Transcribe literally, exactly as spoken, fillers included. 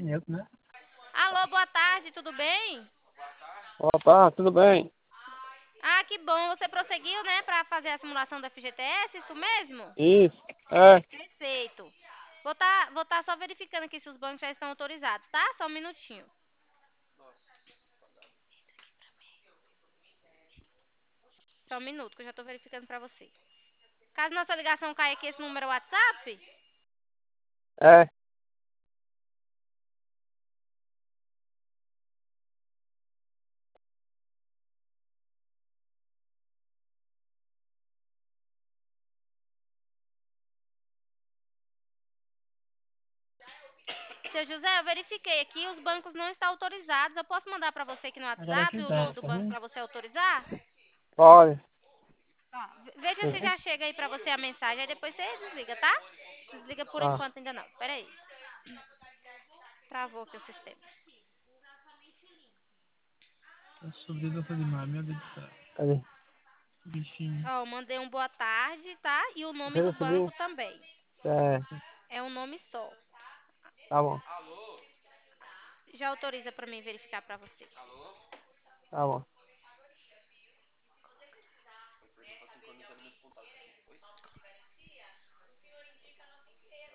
neutro, né? Alô, boa tarde, tudo bem? Opa, tudo bem? Ah, que bom. Você prosseguiu, né, para fazer a simulação do F G T S, isso mesmo? Isso, é, Perfeito. Vou estar vou tá só verificando aqui se os bancos já estão autorizados, tá? Só um minutinho. Só um minuto que eu já estou verificando para você. Caso nossa ligação caia aqui, esse número é o WhatsApp? é. Seu José, eu verifiquei aqui, os bancos não estão autorizados. Eu posso mandar para você aqui no Agora aqui WhatsApp o tá, nome do tá banco ruim? para você autorizar? Pode. Ó, ve- veja se Sim. já chega aí para você a mensagem, aí depois você desliga, tá? Desliga por Ah, enquanto ainda não. Pera aí. Travou aqui o sistema. tá subindo demais, meu Deus do céu. Cadê? Bichinho. Ó, eu mandei um boa tarde, tá? E o nome do Você banco subiu? também. Certo, É um nome só. tá bom, Já autoriza para mim verificar para você. tá bom.